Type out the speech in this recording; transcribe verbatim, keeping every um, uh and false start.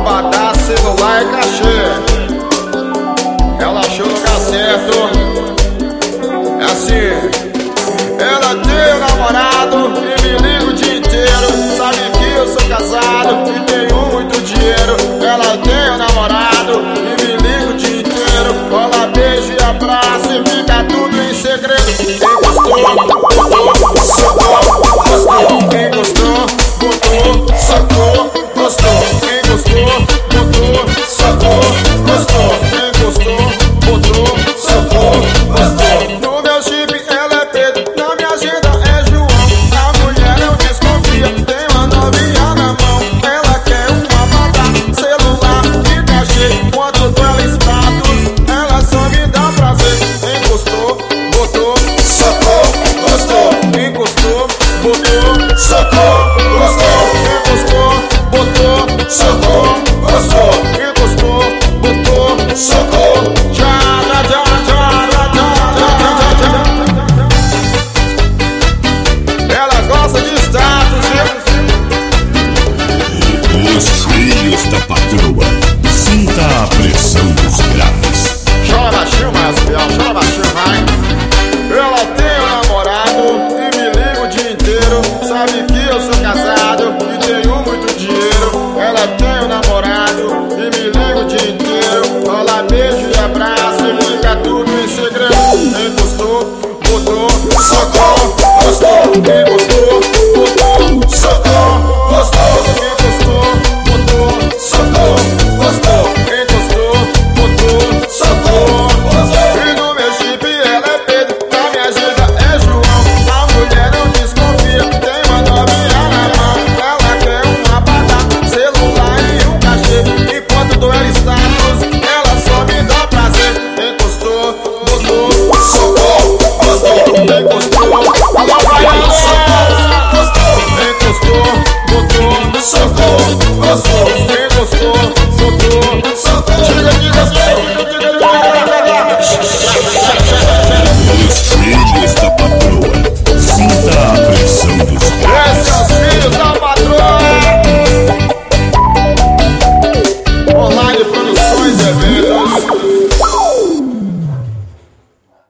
abadá, celular e cachê. Ela achou o lugar certo. É assim. Ela tem um namorado e me liga o dia inteiro. Sabe que eu sou casado e tenho muito dinheiro. Ela tem um namorado e me liga o dia inteiro. Rola beijo e abraço e fica tudo em segredo. Quem gostou, botou, socou, gostou. Quem gostou, botou, socou, gostou. Quem gostou, botou, socou, gostou. Quem gostou, botou, socou, gostou. No meu chip ela é Pedro, na minha agenda é João. A mulher não desconfia, tem uma novinha na mão. Ela quer uma babá, celular e cachê. Quanto dela status, ela só me dá prazer. Quem gostou, botou, socou, gostou. Quem gostou, botou, socou, gostou. Quem gostou, botou, socou, gostou. Quem gostou, botou, socou. Já, já, já, já, já, já, já, já. Ela gosta de status, viu? Os filhos da patroa. Sinta a pressão dos graves. Chora baixinho, mais fiel, chora baixinho, vai. Ela tem um namorado e me liga o dia inteiro. Sabe que eu sou casado e tenho muito dinheiro. Ela tem um namorado e me liga o dia inteiro. Rola beijo e abraço e fica tudo em segredo. Quem gostou, botou, socou, gostou. Quem gostou, botou, socou, gostou. Quem gostou, botou, socou, gostou. Quem gostou, botou, socou, gostou. E no meu chip ela é Pedro, na minha agenda é João. A mulher não desconfia, tem uma novinha na mão. Ela quer uma babá, celular e um cachê. Enquanto dou ela status, ela só me dá prazer. Quem gostou, botou, socou, gostou. Quem gostou, ela vai, socou, gostou. Quem gostou, botou, socou.